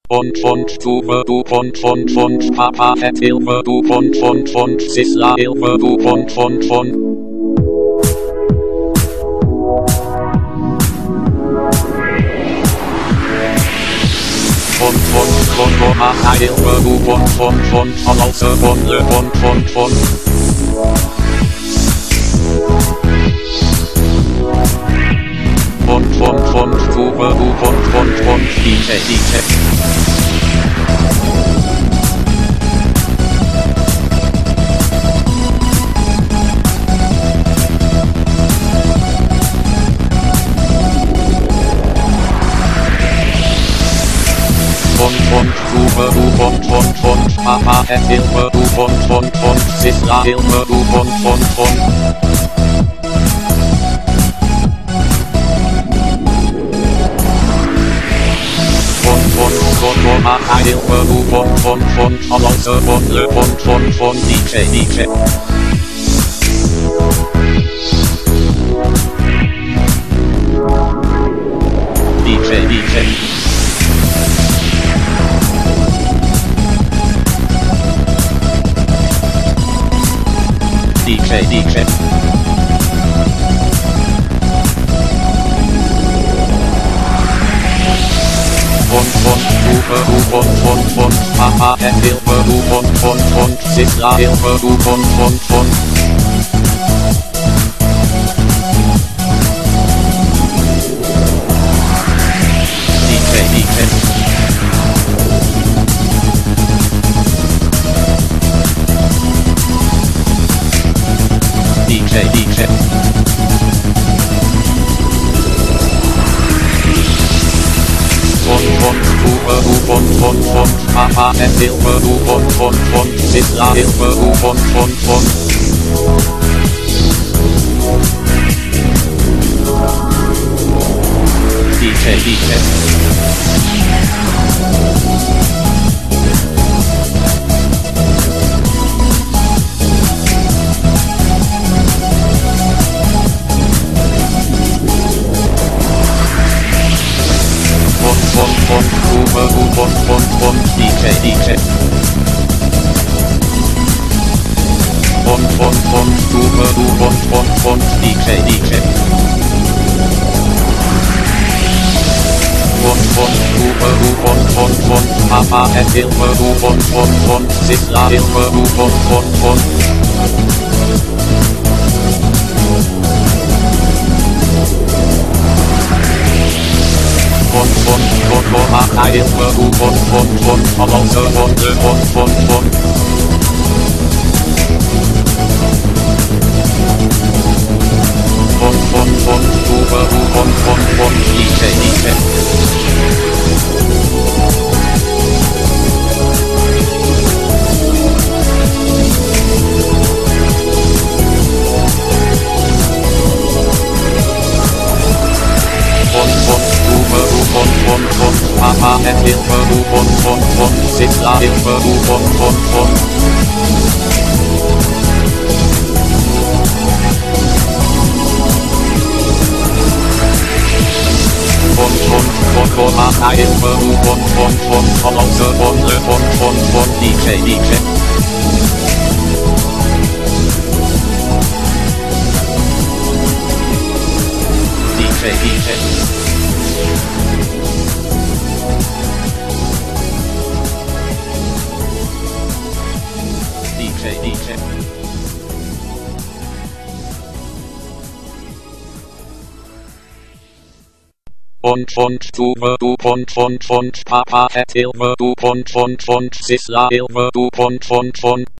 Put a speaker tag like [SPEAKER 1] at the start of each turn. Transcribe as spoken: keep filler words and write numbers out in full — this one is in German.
[SPEAKER 1] Und und Tuve du und und und Papa het Hilfe du und und und Sisla Hilfe du und und und und und und und Mama Hilfe du und und und von außer und und und und und und und Tuve du und und und D J D J und und Tuve du und und und Papa het Hilfe du und und und Sisla Hilfe du und und und und Mama Hilfe du und und und von außer und und und und D J D J D J D J D J D J und und Tuve du und und und Papa het Hilfe du und und und Sisla Hilfe du und und und D J D J D J D J und und Tuve du und und und Papa het Hilfe du und und und Sisla Hilfe du und und und D J D J und Tuve du und und und D J D J und und und Tuve du und und und D J D J und und Tuve du und und und Papa het Hilfe du und und und Sisla Hilfe du und und und und und und und Mama Hilfe du und und und von außer und und und und und und und Tuve du und und und D J D J und und Papa het Hilfe du und und und Sisla Hilfe du und und und und und und Mama Hilfe du und und und von außer und und und und D J D J D J D J D J D J und und Tuve du und und und Papa het Hilfe du und und und Sisla Hilfe du und und und